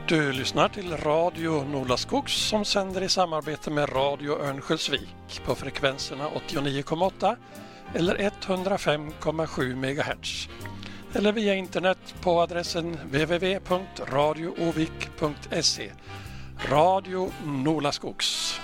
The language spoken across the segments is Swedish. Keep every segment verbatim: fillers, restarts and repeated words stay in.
Du lyssnar till Radio Nolaskogs som sänder i samarbete med Radio Örnsköldsvik på frekvenserna åttionio komma åtta eller hundrafem komma sju megahertz. Eller via internet på adressen w w w punkt radio ovik punkt se. Radio Nolaskogs.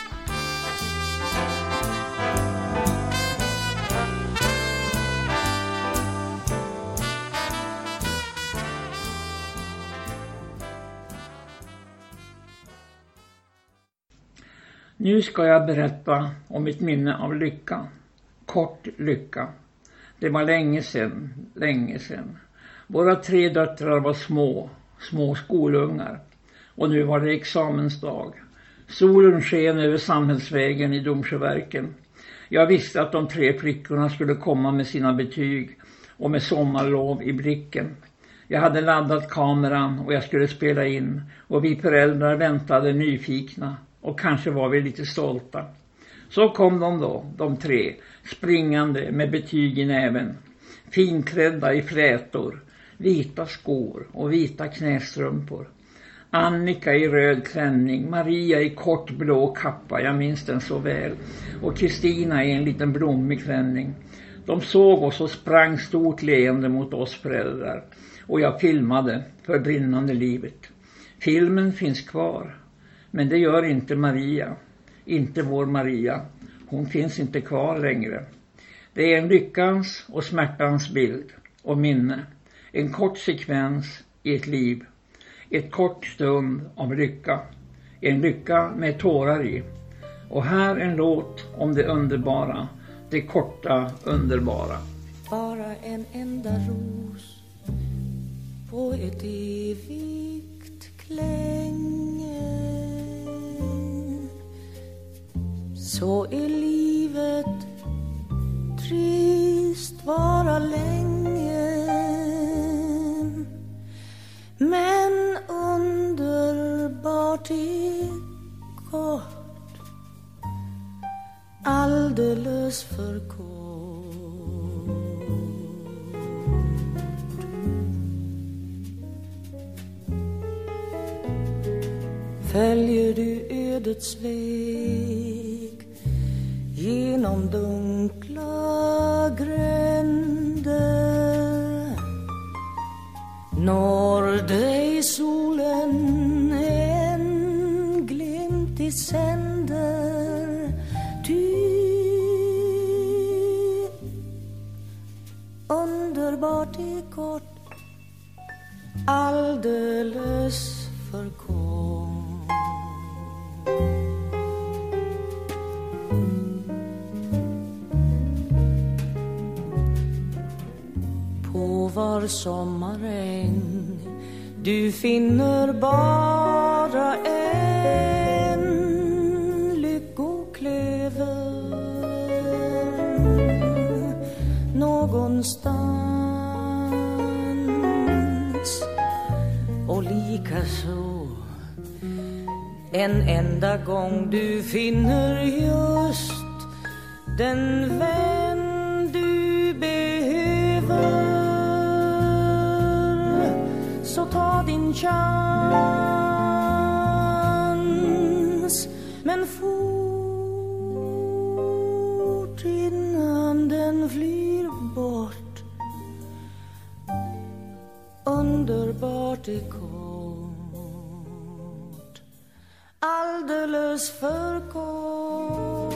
Nu ska jag berätta om mitt minne av lycka. Kort lycka. Det var länge sedan, länge sedan. Våra tre döttrar var små, små skolungar. Och nu var det examensdag. Solen sken över Samhällsvägen i Domsjöverken. Jag visste att de tre flickorna skulle komma med sina betyg och med sommarlov i blicken. Jag hade laddat kameran och jag skulle spela in och vi föräldrar väntade nyfikna. Och kanske var vi lite stolta. Så kom de då, de tre, springande med betyg i näven. Finklädda i flätor, vita skor och vita knästrumpor. Annika i röd klänning, Maria i kort blå kappa, jag minns den så väl. Och Kristina i en liten blommig klänning. De såg oss och sprang stort leende mot oss föräldrar. Och jag filmade för brinnande livet. Filmen finns kvar. Men det gör inte Maria, inte vår Maria. Hon finns inte kvar längre. Det är en lyckans och smärtans bild och minne. En kort sekvens i ett liv. Ett kort stund av lycka. En lycka med tårar i. Och här en låt om det underbara. Det korta underbara. Bara en enda ros på ett evigt klänge. Så är livet trist vara länge. Men underbart är kort. Alldeles för kort. Följer du ödets väg genom dunkla gränder, når dig solen en glimt i sänder. Du underbart är kort, alldeles för kort. Var sommaräng du finner bara en lyckoklöver någonstans, och lika så en enda gång du finner just den vän du behöver. Så ta din chans, men fort innan den flyr bort. Underbart är kort, alldeles för kort.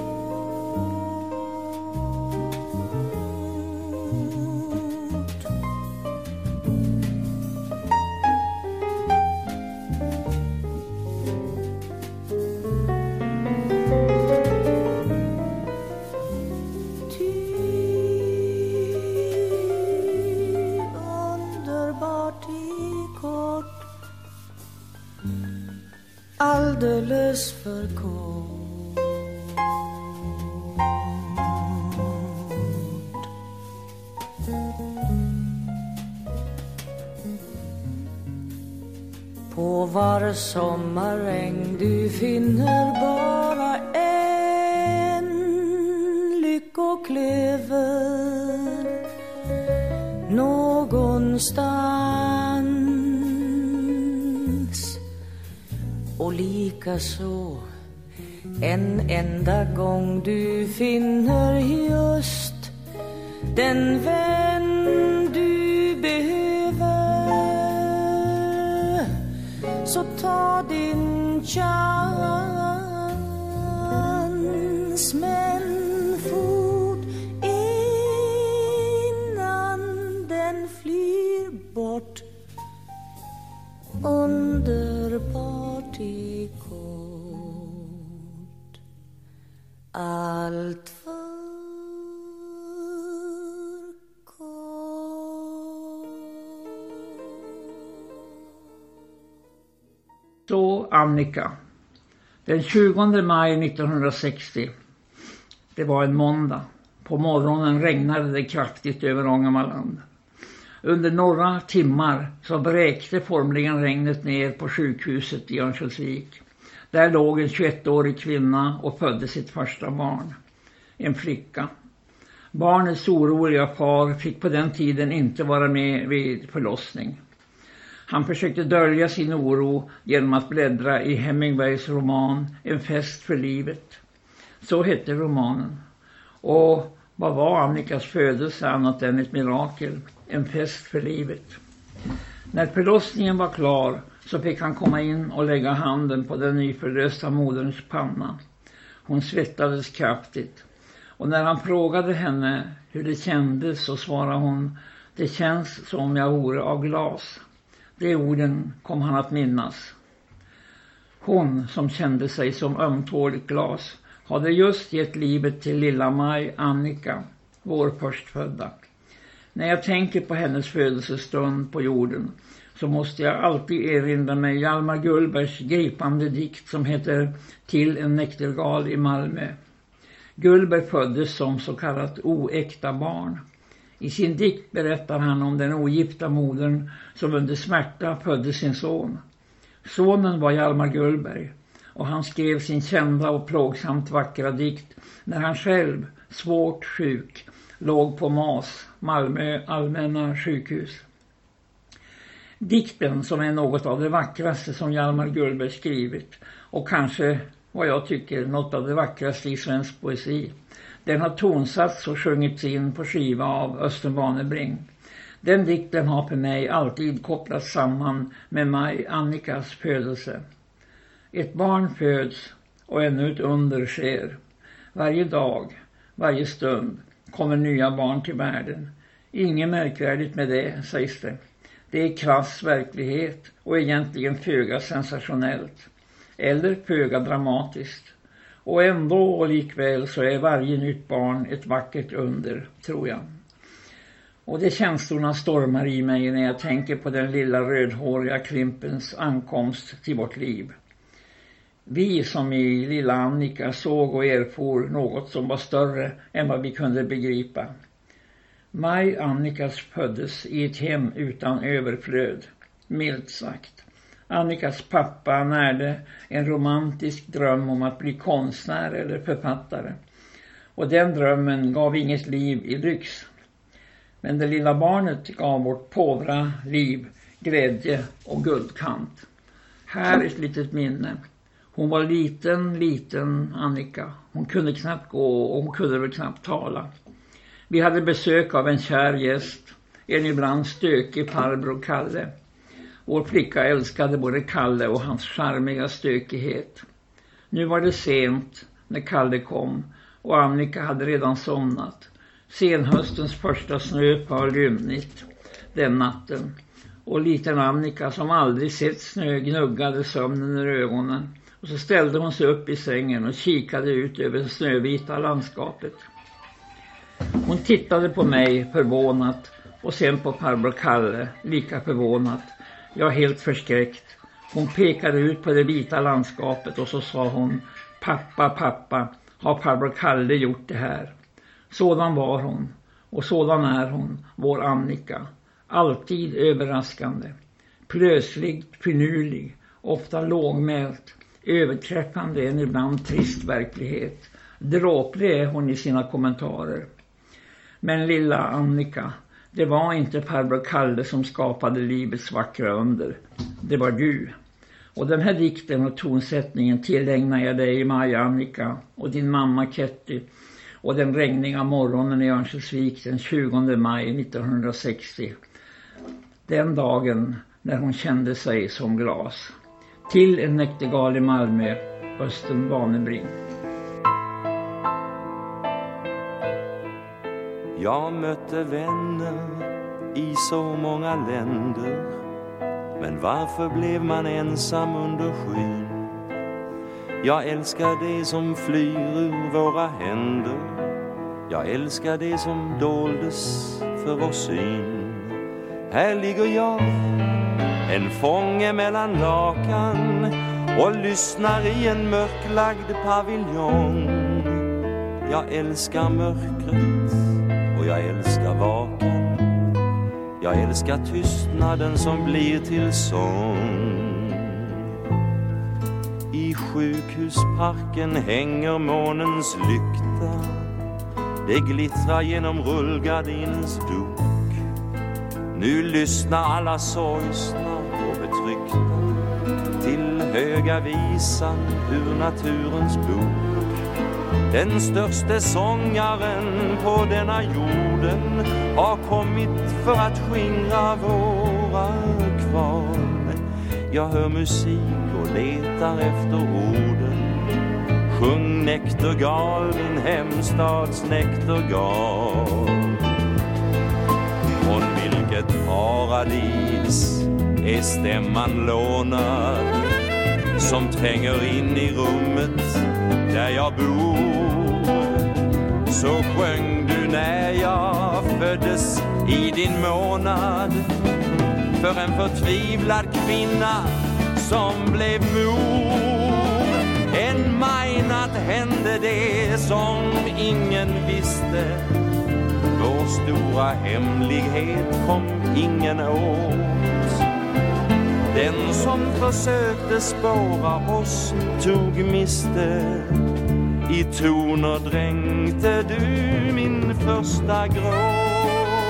Alldeles för kort. På var sommaräng du finner bara en lyckoklöver någonstans, och lika så en enda gång du finner just den vän du behöver, så ta din chans, men fort innan den flyr bort. Underbart i kort, allt för kort. Så Annika. Den tjugonde maj nittonhundrasextio. Det var en måndag. På morgonen regnade det kraftigt över Ångermanland. Under några timmar så bräkte formligen regnet ner på sjukhuset i Örnsköldsvik. Där låg en tjugoettårig kvinna och födde sitt första barn. En flicka. Barnets oroliga far fick på den tiden inte vara med vid förlossning. Han försökte dölja sin oro genom att bläddra i Hemingways roman En fest för livet. Så hette romanen. Och vad var Annikas födelse annat än ett mirakel? En fest för livet. När förlossningen var klar så fick han komma in och lägga handen på den nyförlösta moderns panna. Hon svettades kraftigt. Och när han frågade henne hur det kändes så svarade hon: det känns som om jag vore av glas. De orden kom han att minnas. Hon som kände sig som ömtåligt glas hade just gett livet till lilla Maj Annika, vår förstfödda. När jag tänker på hennes födelsestund på jorden så måste jag alltid erinra mig Hjalmar Gullbergs gripande dikt som heter Till en näktergal i Malmö. Gullberg föddes som så kallat oäkta barn. I sin dikt berättar han om den ogifta modern som under smärta födde sin son. Sonen var Hjalmar Gullberg och han skrev sin kända och plågsamt vackra dikt när han själv, svårt sjuk, låg på M A S, Malmö allmänna sjukhus. Dikten, som är något av det vackraste som Hjalmar Gullberg skrivit och kanske, vad jag tycker, något av det vackraste i svensk poesi. Den har tonsatts och sjungits in på skiva av Östen Warnerbring. Den dikten har för mig alltid kopplats samman med Maj Annikas födelse. Ett barn föds och ännu ett under sker. Varje dag, varje stund kommer nya barn till världen. Inget märkvärdigt med det, sägs det. Det är krass verklighet och egentligen föga sensationellt. Eller föga dramatiskt. Och ändå och likväl så är varje nytt barn ett vackert under, tror jag. Och det känslorna stormar i mig när jag tänker på den lilla rödhåriga klimpens ankomst till vårt liv. Vi som i lilla Annika såg och erfor något som var större än vad vi kunde begripa. Maj Annikas föddes i ett hem utan överflöd, milt sagt. Annikas pappa närde en romantisk dröm om att bli konstnär eller författare. Och den drömmen gav inget liv i lyx. Men det lilla barnet gav vårt påvra liv, glädje och guldkant. Här ett litet minne. Hon var liten, liten Annika. Hon kunde knappt gå och hon kunde väl knappt tala. Vi hade besök av en kär gäst, en ibland stökig farbror Kalle. Vår flicka älskade både Kalle och hans charmiga stökighet. Nu var det sent när Kalle kom och Annika hade redan somnat. Senhöstens första snö föll ymnigt den natten. Och liten Annika som aldrig sett snö gnuggade sömnen ur ögonen. Och så ställde hon sig upp i sängen och kikade ut över det snövita landskapet. Hon tittade på mig förvånat och sen på farbror Kalle lika förvånat. Jag helt förskräckt. Hon pekade ut på det vita landskapet och så sa hon: pappa, pappa, har farbror Kalle gjort det här? Sådan var hon och sådan är hon, vår Annika. Alltid överraskande. Plötsligt, finurlig, ofta lågmält, överträffande en ibland trist verklighet. Dråplig är hon i sina kommentarer. Men lilla Annika, det var inte farbror Kalle som skapade livets vackra under. Det var du. Och den här dikten och tonsättningen tillägnar jag dig, Maja Annika, och din mamma Ketty, och den regniga morgonen i Örnsköldsvik den tjugonde maj nittonhundrasextio. Den dagen när hon kände sig som glas. Till en näktergal i Malmö, Östen Wanebring. Jag mötte vänner i så många länder, men varför blev man ensam under skyn? Jag älskar det som flyr ur våra händer, jag älskar det som doldes för vår syn. Här ligger jag, en fånge mellan lakan, och lyssnar i en mörklagd paviljong. Jag älskar mörkret och jag älskar vakan, jag älskar tystnaden som blir till sång. I sjukhusparken hänger månens lykta, det glittrar genom rullgardinens dok. Nu lyssnar alla sorgsna och betryckta till höga visan ur naturens bok. Den störste sångaren på denna jorden har kommit för att skingra våra kval. Jag hör musik och letar efter orden. Sjung näktergal, min hemstads näktergal. Från vilket paradis är stämman lånad, som tränger in i rummet där jag bor. Så sjöng du när jag föddes i din månad, för en förtvivlad kvinna som blev mor. En majnatt hände det som ingen visste, vår stora hemlighet kom ingen åt. Den som försökte spåra oss tog miste, i toner dränkte du min första gråt.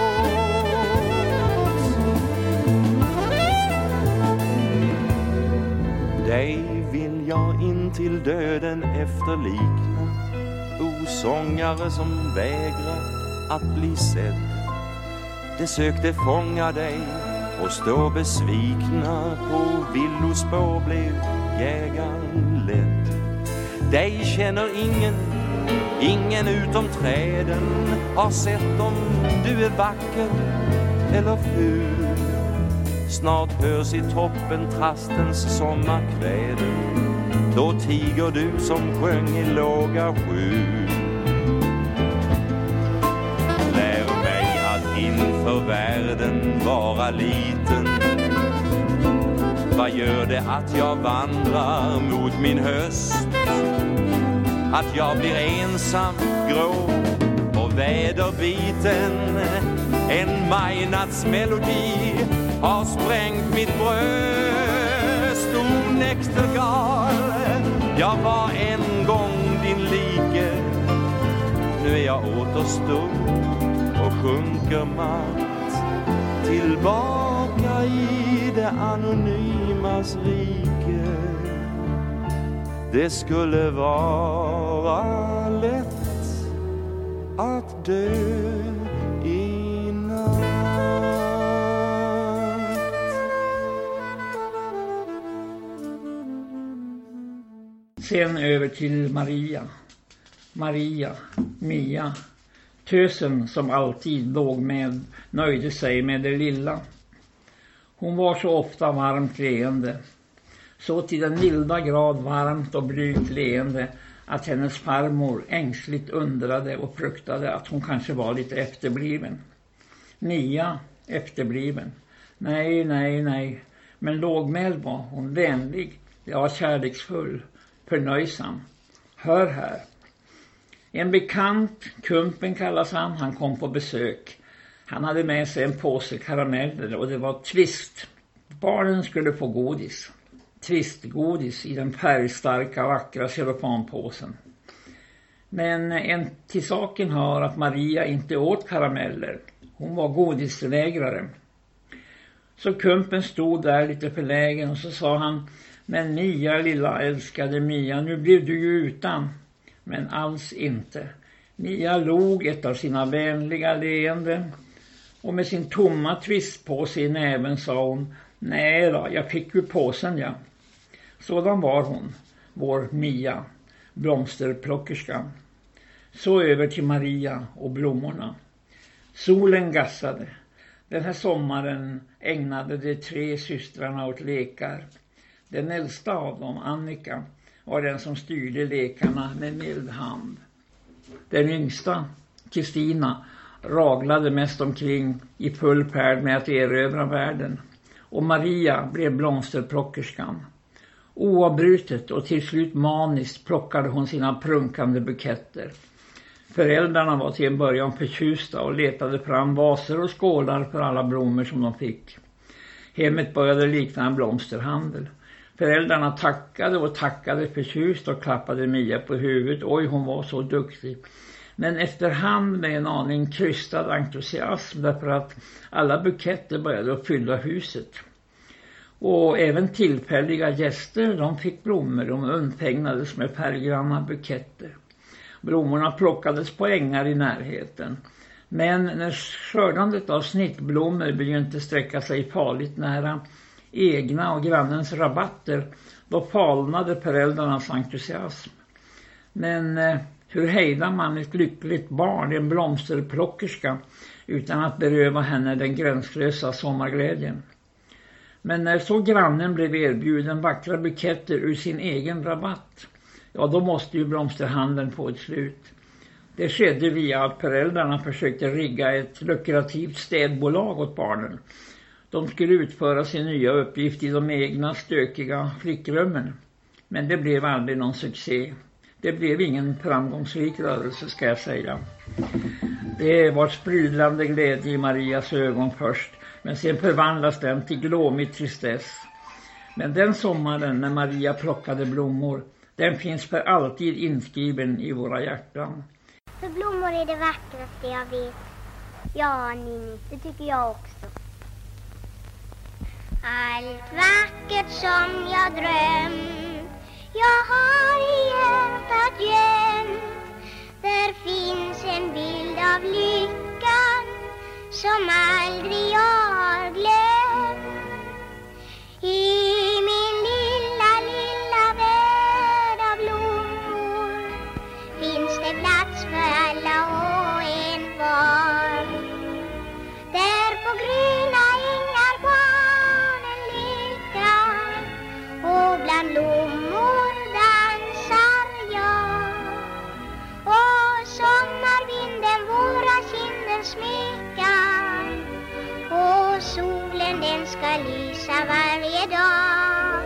Dig vill jag in till döden efterlikna, o sångare som vägrar att bli sedd. De sökte fånga dig och stå besvikna, på villospår blev jägaren ledd. Dig känner ingen, ingen utom träden, har sett om du är vacker eller ful. Snart hörs i toppen trastens sommarkväden, då tiger du som sjöng i låga skjul. Lär mig att inför världen vara liten. Vad gör det att jag vandrar mot min höst? Att jag blir ensam, grå och väderbiten. En majnatts melodi har sprängt mitt bröst. O näktergal, jag var en gång din like. Nu är jag åter stum och sjunker matt tillbaka i det anonymas rike. Det skulle vara lätt att dö i natt. Sen över till Maria. Maria, Mia. Tösen som alltid låg med, nöjde sig med det lilla. Hon var så ofta varmt leende. Så till den milda grad varmt och blygt leende att hennes farmor ängsligt undrade och fruktade att hon kanske var lite efterbliven. Mia, efterbliven. Nej, nej, nej. Men lågmäld var hon, vänlig, ja kärleksfull, förnöjsam. Hör här. En bekant, Kumpen kallas han, han kom på besök. Han hade med sig en påse karameller och det var twist. Barnen skulle få godis. Twistgodis i den färgstarka, vackra cellofanpåsen. Men en till saken har att Maria inte åt karameller. Hon var godisvägrare. Så Kumpen stod där lite förlägen och så sa han: Men Mia, lilla älskade Mia, nu blev du ju utan. Men alls inte. Mia log ett av sina vänliga leenden. Och med sin tomma twistpåse i näven sa hon: nej då, jag fick ju påsen, ja. Sådan var hon, vår Mia, blomsterplockerskan. Så över till Maria och blommorna. Solen gassade. Den här sommaren ägnade de tre systrarna åt lekar. Den äldsta av dem, Annika, var den som styrde lekarna med mild hand. Den yngsta, Kristina, raglade mest omkring i full färd med att erövra världen. Och Maria blev blomsterplockerskan. Oavbrutet och till slut maniskt plockade hon sina prunkande buketter. Föräldrarna var till en början förtjusta och letade fram vaser och skålar för alla blommor som de fick. Hemmet började likna en blomsterhandel. Föräldrarna tackade och tackade förtjust och klappade Mia på huvudet. Oj, hon var så duktig. Men efterhand med en aning krystad entusiasm därför att alla buketter började att fylla huset. Och även tillfälliga gäster, de fick blommor, de undfägnades med färggranna buketter. Blommorna plockades på ängar i närheten. Men när skördandet av snittblommor begynte sträcka sig farligt nära egna och grannens rabatter, då falnade föräldrarnas entusiasm. Men eh, hur hejdar man ett lyckligt barn, en blomsterplockerska, utan att beröva henne den gränslösa sommarglädjen? Men när så grannen blev erbjuden vackra buketter ur sin egen rabatt, ja, då måste ju blomsterhandeln få ett slut. Det skedde via att föräldrarna försökte rigga ett lukrativt städbolag åt barnen. De skulle utföra sin nya uppgift i de egna stökiga flickrummen. Men det blev aldrig någon succé. Det blev ingen framgångsrik rörelse, ska jag säga. Det var sprudlande glädje i Marias ögon först, men sen förvandlas den till glåmig tristess. Men den sommaren när Maria plockade blommor, den finns för alltid inskriven i våra hjärtan. För blommor är det vackraste jag vet. Ja, Nini, det tycker jag också. Allt vackert som jag drömt, jag har i hjärtat gömt. Där finns en bild av lyckan som aldrig jag har glömt. I min lilla, lilla värld av blommor finns det plats för alla och en var. Där på gröna ängar barnen lekar och bland blommor dansar jag. Och sommarvinden våra kinder smekar och solen den ska lysa varje dag.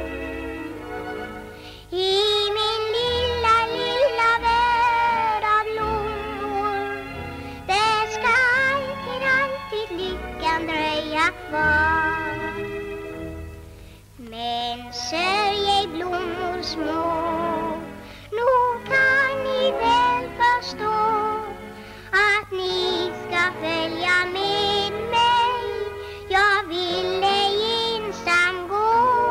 I min lilla, lilla värld av blommor, där ska alltid, alltid lyckan dröja kvar. Men sörj ej blommor små, nog kan ni väl förstå att ni ska följa med mig. Jag vill ej ensam gå.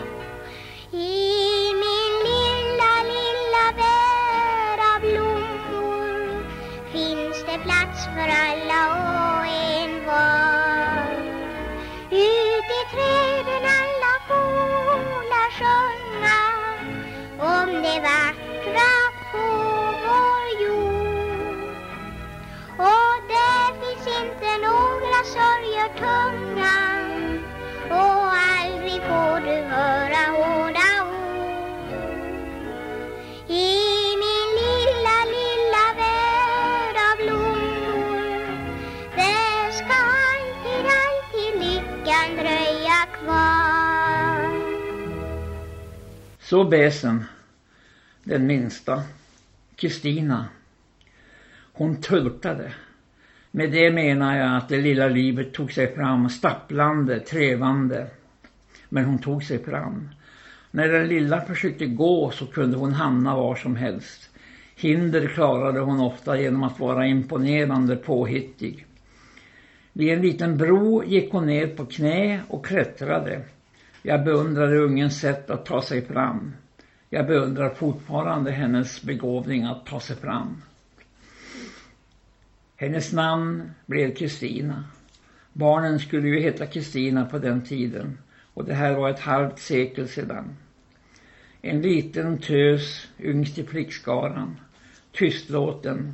I min lilla, lilla värld av blommor finns det plats för alla och en var. Ut i träden alla fåglar sjunga om det vackra på vår jord. Och där finns inte några sorger tunga, och aldrig får du höra hårda ord. I min lilla, lilla värld av blommor, där ska alltid, alltid lyckan dröja kvar. Så bäsen, den minsta, Kristina. Hon tultade. Med det menar jag att det lilla livet tog sig fram stapplande, trevande. Men hon tog sig fram. När den lilla försökte gå så kunde hon hamna var som helst. Hinder klarade hon ofta genom att vara imponerande påhittig. Vid en liten bro gick hon ner på knä och klättrade. Jag beundrade ungens sätt att ta sig fram. Jag beundrar fortfarande hennes begåvning att ta sig fram. Hennes namn blev Kristina. Barnen skulle ju heta Kristina på den tiden, och det här var ett halvt sekel sedan. En liten tös, yngst i flickskaran, tystlåten,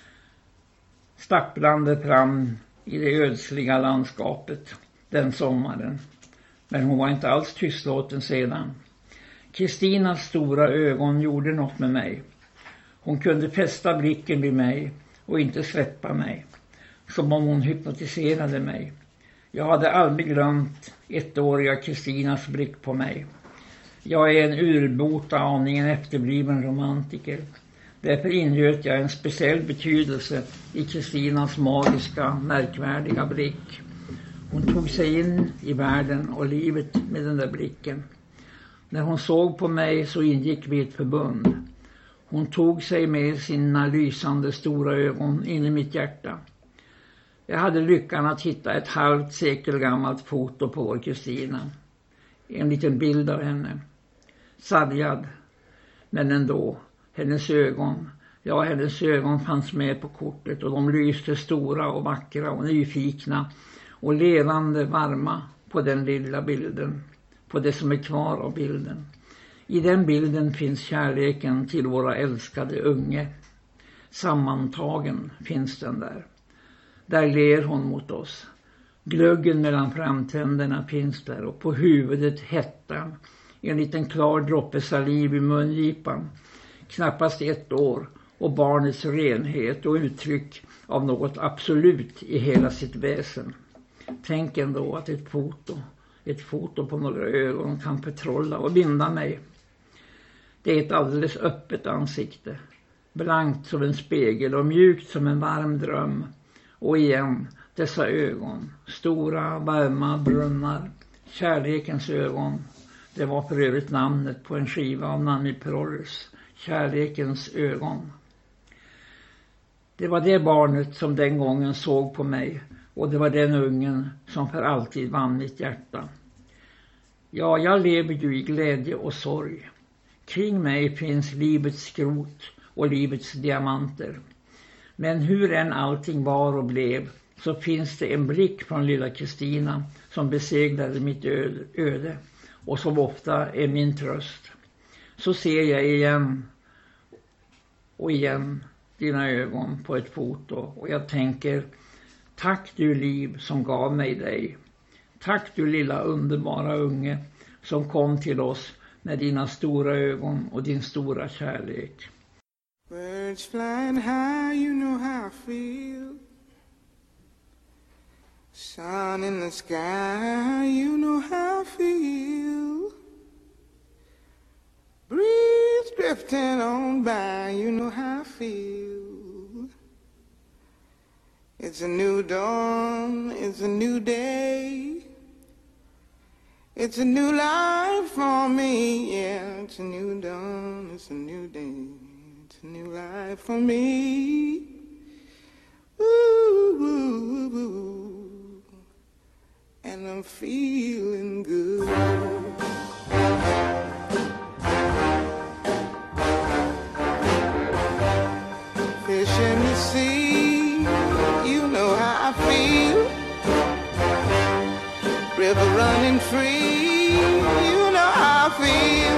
stapplande fram i det ödsliga landskapet den sommaren. Men hon var inte alls tystlåten sedan. Kristinas stora ögon gjorde något med mig. Hon kunde fästa blicken vid mig och inte släppa mig, som om hon hypnotiserade mig. Jag hade aldrig glömt ettåriga Kristinas blick på mig. Jag är en urbota aningen efterbliven romantiker. Därför ingöt jag en speciell betydelse i Kristinas magiska, märkvärdiga blick. Hon tog sig in i världen och livet med den där blicken. När hon såg på mig så ingick vi ett förbund. Hon tog sig med sina lysande stora ögon in i mitt hjärta. Jag hade lyckan att hitta ett halvt sekel gammalt foto på vår Kristina. En liten bild av henne. Sargad, men ändå. Hennes ögon, ja hennes ögon fanns med på kortet och de lyste stora och vackra och nyfikna och levande varma på den lilla bilden, på det som är kvar av bilden. I den bilden finns kärleken till våra älskade unge. Sammantagen finns den där. Där ler hon mot oss. Glöggen mellan framtänderna finns där och på huvudet hettan. En liten klar droppe saliv i mungipan. Knappast ett år och barnets renhet och uttryck av något absolut i hela sitt väsen. Tänk ändå att ett foto, ett foto på några ögon kan förtrolla och binda mig. Det är ett alldeles öppet ansikte, blankt som en spegel och mjukt som en varm dröm. Och igen, dessa ögon, stora, varma brunnar, kärlekens ögon. Det var för övrigt namnet på en skiva av Nanny Perolles, Kärlekens ögon. Det var det barnet som den gången såg på mig och det var den ungen som för alltid vann mitt hjärta. Ja, jag lever ju i glädje och sorg. Kring mig finns livets skrot och livets diamanter. Men hur än allting var och blev så finns det en blick från lilla Kristina som beseglade mitt öde och som ofta är min tröst. Så ser jag igen och igen dina ögon på ett foto och jag tänker, tack du liv som gav mig dig. Tack du lilla underbara unge som kom till oss med dina stora ögon och din stora kärlek. Birds flying high, you know how I feel. Sun in the sky, you know how I feel. Breeze drifting on by, you know how I feel. It's a new dawn, it's a new day. It's a new life for me, yeah. It's a new dawn, it's a new day. It's a new life for me. Ooh, ooh, ooh. And I'm feeling good. Fish in the sea, you know how I feel. River running free, you know how I feel.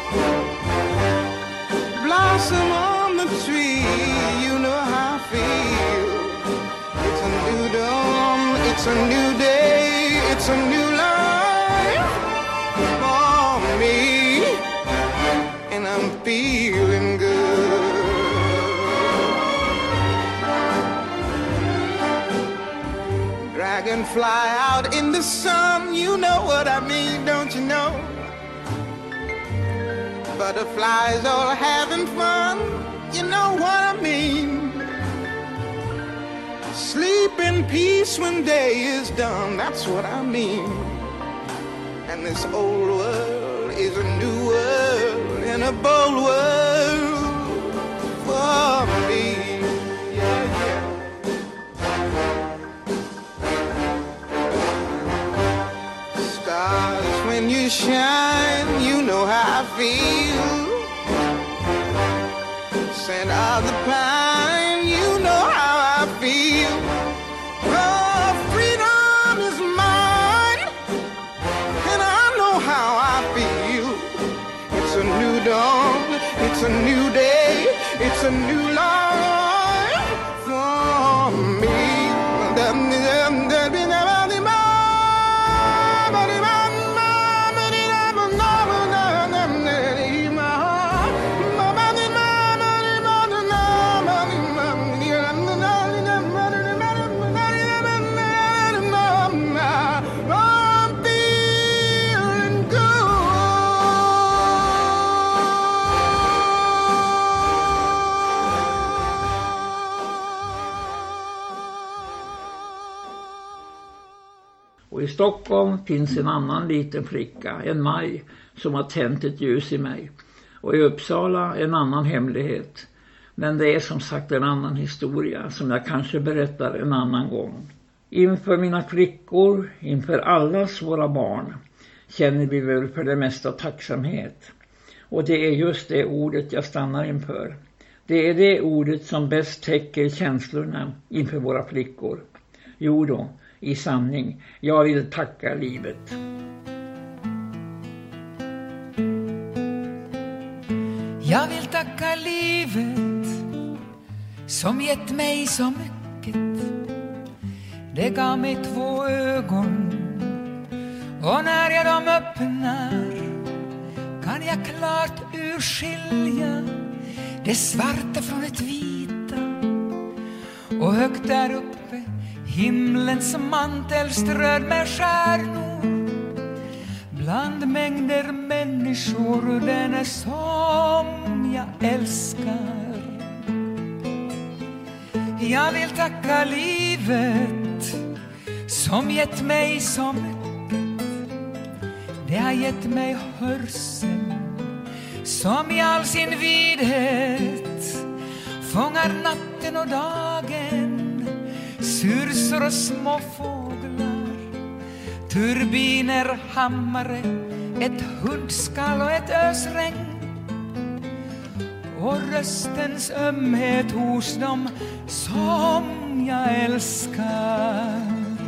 Blossom on the tree, you know how I feel. It's a new dawn, it's a new day, it's a new life for me. And I'm feeling good. Dragonfly out in the sun, you know what I mean, don't you know? Butterflies all having fun, you know what I mean. Sleep in peace when day is done, that's what I mean. And this old world is a new world and a bold world for me. Yeah, yeah. Stars when you shine, feel. Scent of the pine, you know how I feel. Oh, freedom is mine, and I know how I feel. It's a new dawn, it's a new day, it's a new life for me. Och i Stockholm finns en annan liten flicka, en Maj, som har tänt ett ljus i mig. Och i Uppsala en annan hemlighet. Men det är som sagt en annan historia som jag kanske berättar en annan gång. Inför mina flickor, inför allas våra barn, känner vi väl för det mesta tacksamhet. Och det är just det ordet jag stannar inför. Det är det ordet som bäst täcker känslorna inför våra flickor. Jo då, i sanning, jag vill tacka livet. Jag vill tacka livet som gett mig så mycket. Det gav mig två ögon, och när jag dem öppnar kan jag klart urskilja det svarta från det vita. Och högt där uppe himlens mantel ströd med stjärnor, bland mängder människor den är som jag älskar. Jag vill tacka livet som gett mig så mycket. Det har gett mig hörseln som i all sin vidhet fångar natten och dagen, sursor och små fåglar, turbiner, hammare, ett hundskall och ett ösregn, och röstens ömhet hos dem som jag älskar.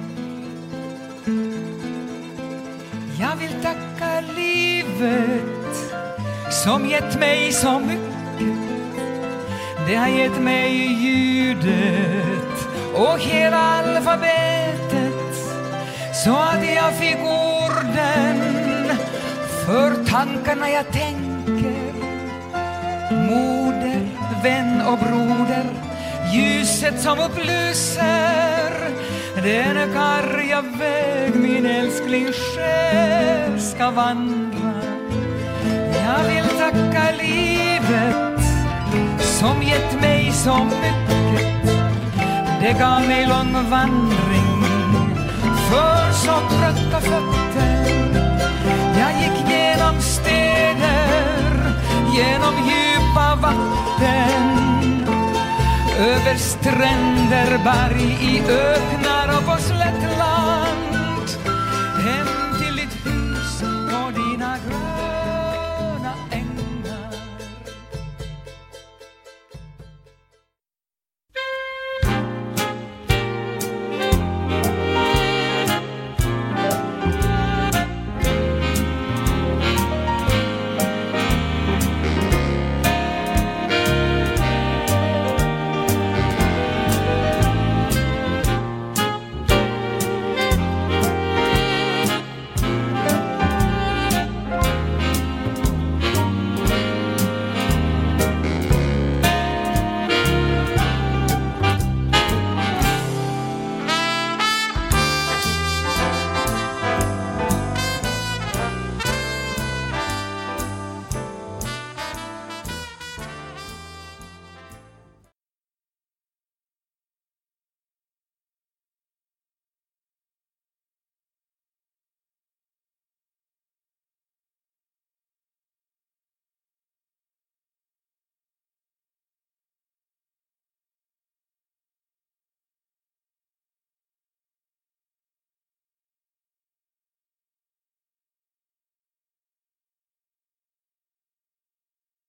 Jag vill tacka livet som gett mig så mycket. Det har gett mig ljudet och hela alfabetet, så att jag fick orden för tankarna jag tänker. Moder, vän och broder, ljuset som upplyser den karga väg min älskling själ ska vandra. Jag vill tacka livet som gett mig så mycket. Det gav mig lång vandring för så trötta fötter. Jag gick genom städer, genom djupa vatten, över stränder, berg, i öknar och på slätt land, hem till ditt hus och dina gröna.